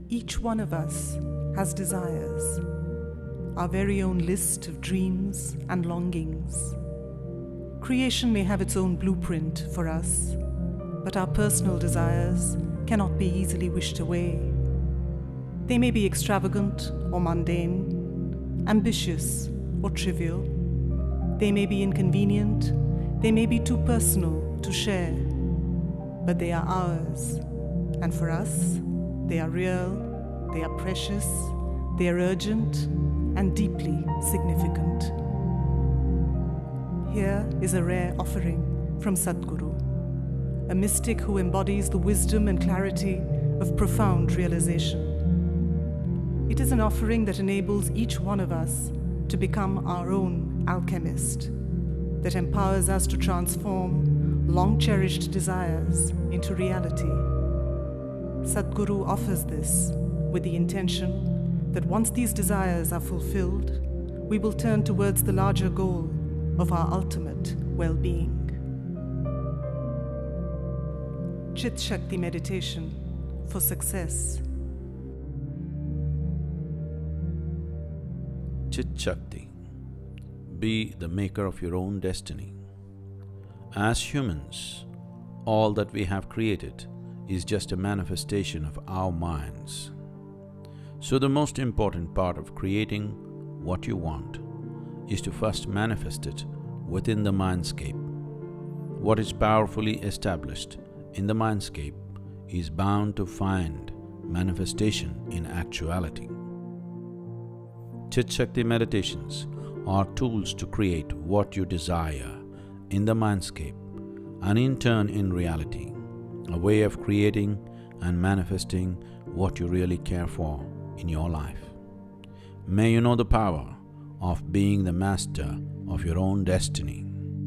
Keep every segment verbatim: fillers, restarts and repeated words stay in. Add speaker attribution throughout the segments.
Speaker 1: Each one of us has desires, our very own list of dreams and longings. Creation may have its own blueprint for us, but our personal desires cannot be easily wished away. They may be extravagant or mundane, ambitious or trivial. They may be inconvenient, they may be too personal to share, but they are ours, and for us, they are real, they are precious, they are urgent and deeply significant. Here is a rare offering from Sadhguru, a mystic who embodies the wisdom and clarity of profound realization. It is an offering that enables each one of us to become our own alchemist, that empowers us to transform long-cherished desires into reality. Sadhguru offers this with the intention that once these desires are fulfilled, we will turn towards the larger goal of our ultimate well-being. Chit Shakti meditation for success.
Speaker 2: Chit Shakti. Be the maker of your own destiny. As humans, all that we have created is just a manifestation of our minds. So the most important part of creating what you want is to first manifest it within the mindscape. What is powerfully established in the mindscape is bound to find manifestation in actuality. Chit Shakti meditations are tools to create what you desire in the mindscape and in turn in reality, a way of creating and manifesting what you really care for in your life. May you know the power of being the master of your own destiny.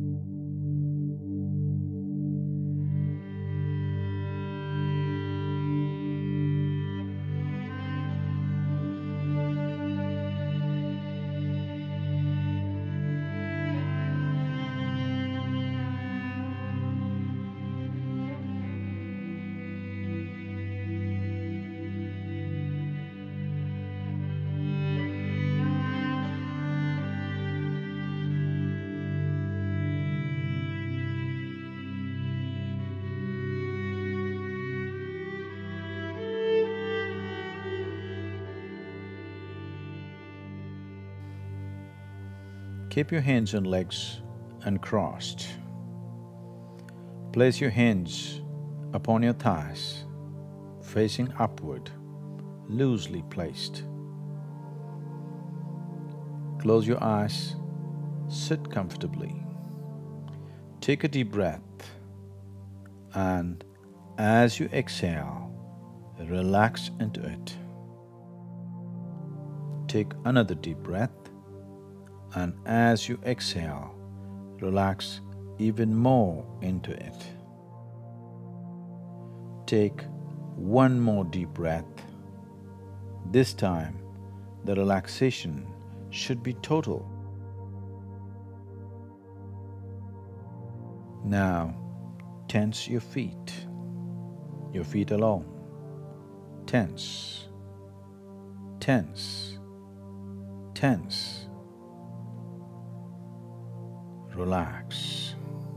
Speaker 3: Keep your hands and legs uncrossed. Place your hands upon your thighs, facing upward, loosely placed. Close your eyes, sit comfortably. Take a deep breath and as you exhale, relax into it. Take another deep breath and as you exhale, relax even more into it. Take one more deep breath. This time, the relaxation should be total. Now, tense your feet, your feet alone. Tense, tense, tense. Relax.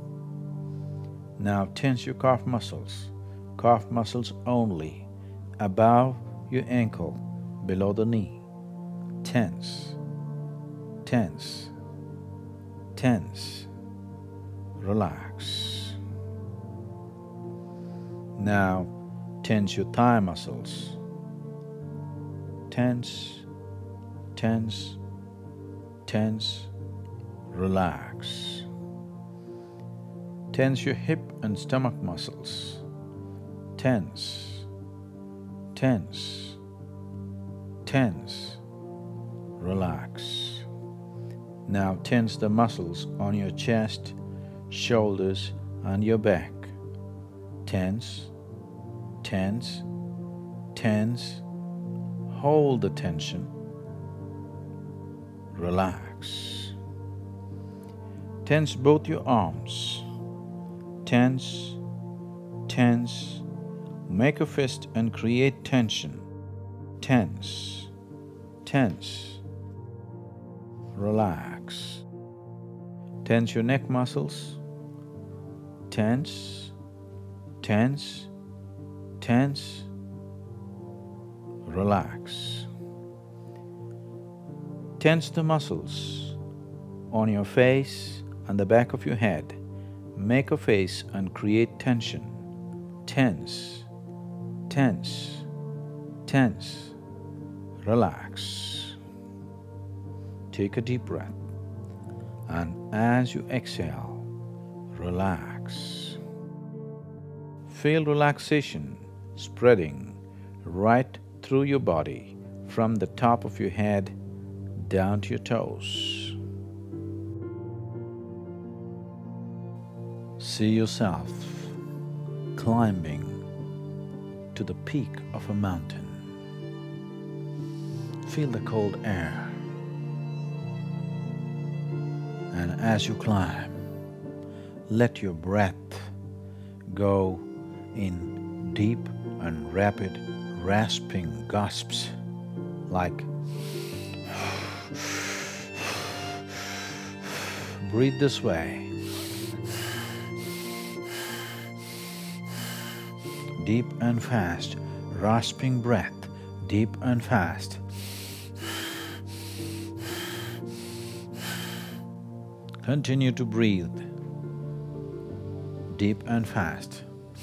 Speaker 3: Now tense your calf muscles, calf muscles only, above your ankle, below the knee. Tense, tense, tense. Relax. Now tense your thigh muscles. Tense, tense, tense. Relax. Tense your hip and stomach muscles. Tense, tense, tense. Relax. Now tense the muscles on your chest, shoulders and your back. Tense, tense, tense. Hold the tension. Relax. Tense both your arms. Tense, tense. Make a fist and create tension. tense, tense, relax. Tense your neck muscles, tense, tense, tense, relax. Tense the muscles on your face and the back of your head. Make a face and create tension. Tense, tense, tense, relax. Take a deep breath, and as you exhale, relax. Feel relaxation spreading right through your body from the top of your head down to your toes. See yourself climbing to the peak of a mountain. Feel the cold air, and as you climb, let your breath go in deep and rapid rasping gasps, like breathe this way. Deep and fast, rasping breath, deep and fast. Continue to breathe, deep and fast.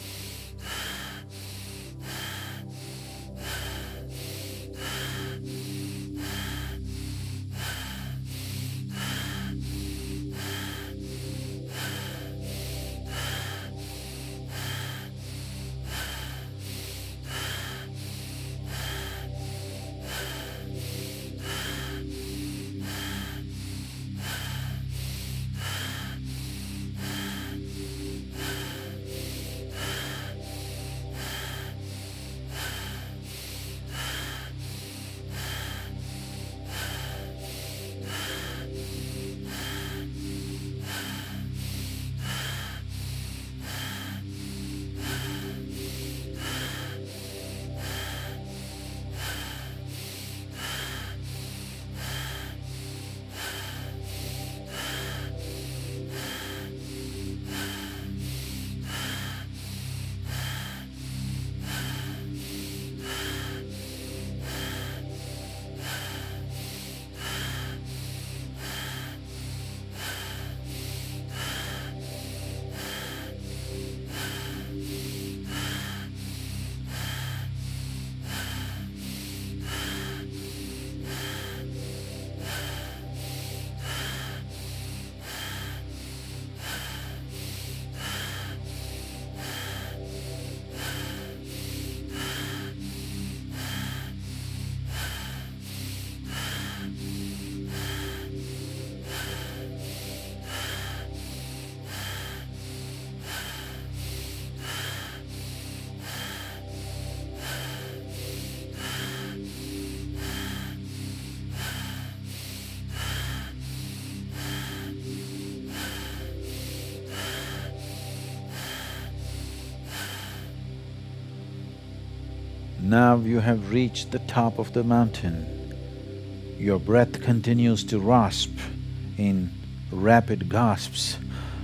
Speaker 3: Now you have reached the top of the mountain. Your breath continues to rasp in rapid gasps.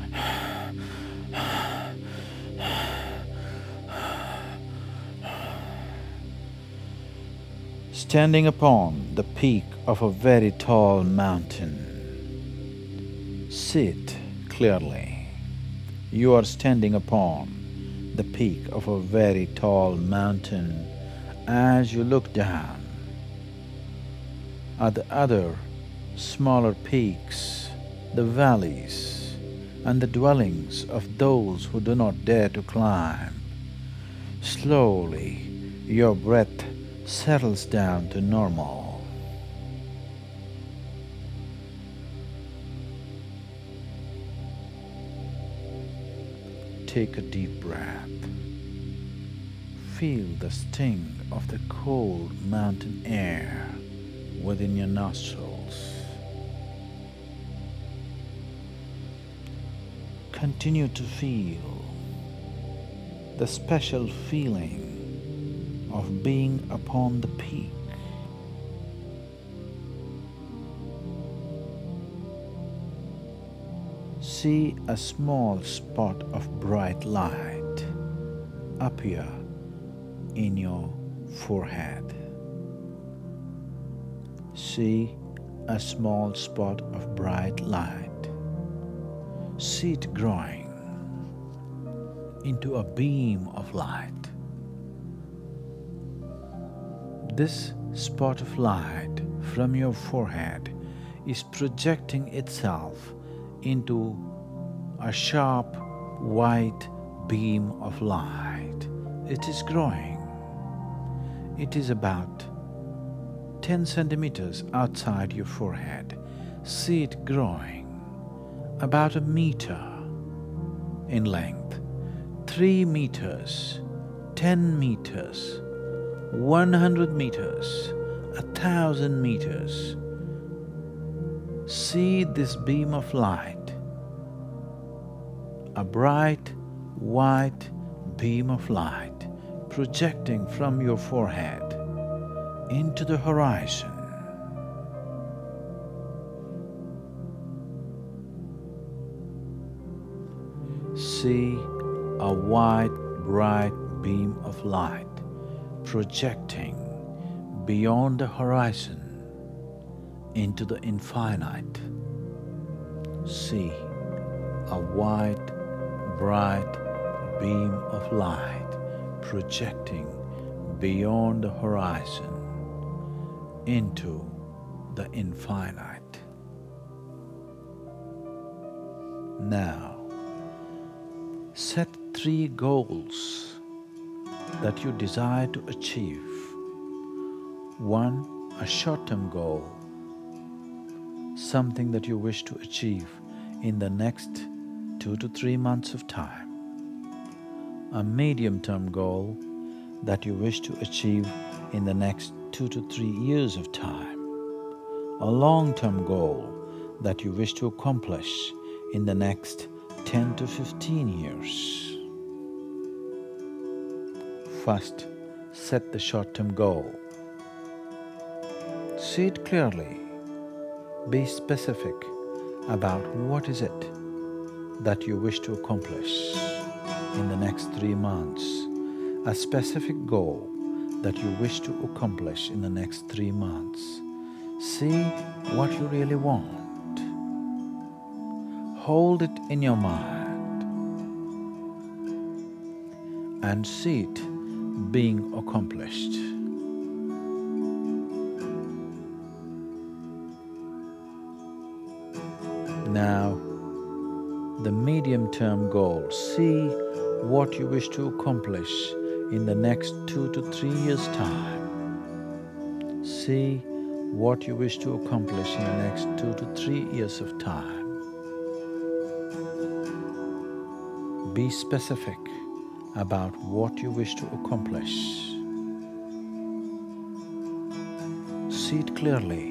Speaker 3: Standing upon the peak of a very tall mountain, sit clearly. You are standing upon the peak of a very tall mountain. As you look down at the other smaller peaks, the valleys, and the dwellings of those who do not dare to climb, slowly your breath settles down to normal. Take a deep breath. Feel the sting of the cold mountain air within your nostrils. Continue to feel the special feeling of being upon the peak. see a small spot of bright light appear in your forehead. See a small spot of bright light. See it growing into a beam of light. This spot of light from your forehead is projecting itself into a sharp white beam of light. It is growing. It is about ten centimeters outside your forehead. See it growing about a meter in length, three meters, ten meters, one hundred meters, a thousand meters. See this beam of light, a bright white beam of light projecting from your forehead into the horizon. See a white, bright beam of light projecting beyond the horizon into the infinite. See a white, bright beam of light projecting beyond the horizon into the infinite. Now, set three goals that you desire to achieve. One, a short-term goal, something that you wish to achieve in the next two to three months of time. A medium-term goal that you wish to achieve in the next two to three years of time. A long-term goal that you wish to accomplish in the next ten to fifteen years. First, set the short-term goal. See it clearly. Be specific about what is it that you wish to accomplish in the next three months. A specific goal that you wish to accomplish in the next three months. See what you really want. Hold it in your mind and see it being accomplished. Now, the medium-term goal. See what you wish to accomplish in the next two to three years' time. See what you wish to accomplish in the next two to three years of time. Be specific about what you wish to accomplish. See it clearly.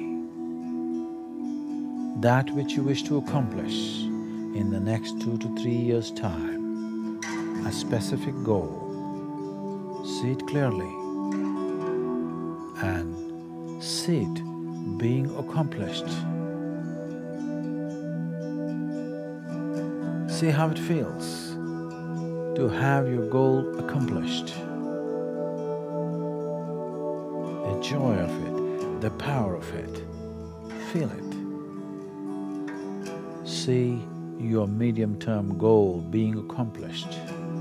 Speaker 3: That which you wish to accomplish in the next two to three years' time. A specific goal. See it clearly and see it being accomplished. See how it feels to have your goal accomplished. The joy of it, the power of it. Feel it. See your medium-term goal being accomplished.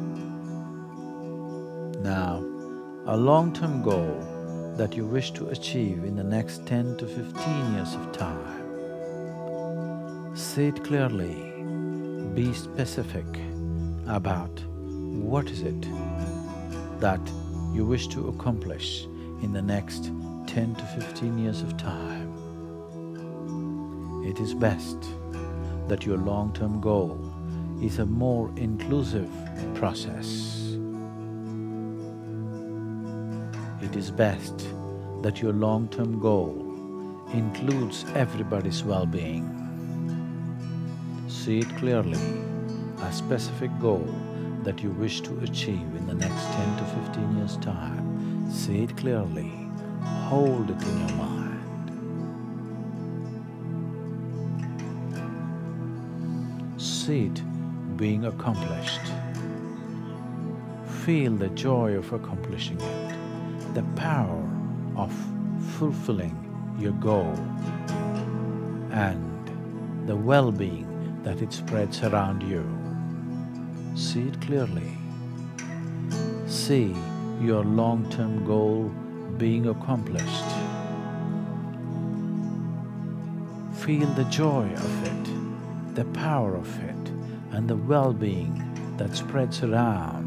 Speaker 3: Now, a long-term goal that you wish to achieve in the next ten to fifteen years of time. See it clearly. Be specific about what is it that you wish to accomplish in the next ten to fifteen years of time. It is best that your long-term goal is a more inclusive process. It is best that your long-term goal includes everybody's well-being. See it clearly, a specific goal that you wish to achieve in the next ten to fifteen years' time. See it clearly, hold it in your mind. see it being accomplished. Feel the joy of accomplishing it, the power of fulfilling your goal, and the well-being that it spreads around you. See it clearly. See your long-term goal being accomplished. Feel the joy of it, the power of it, and the well-being that spreads around.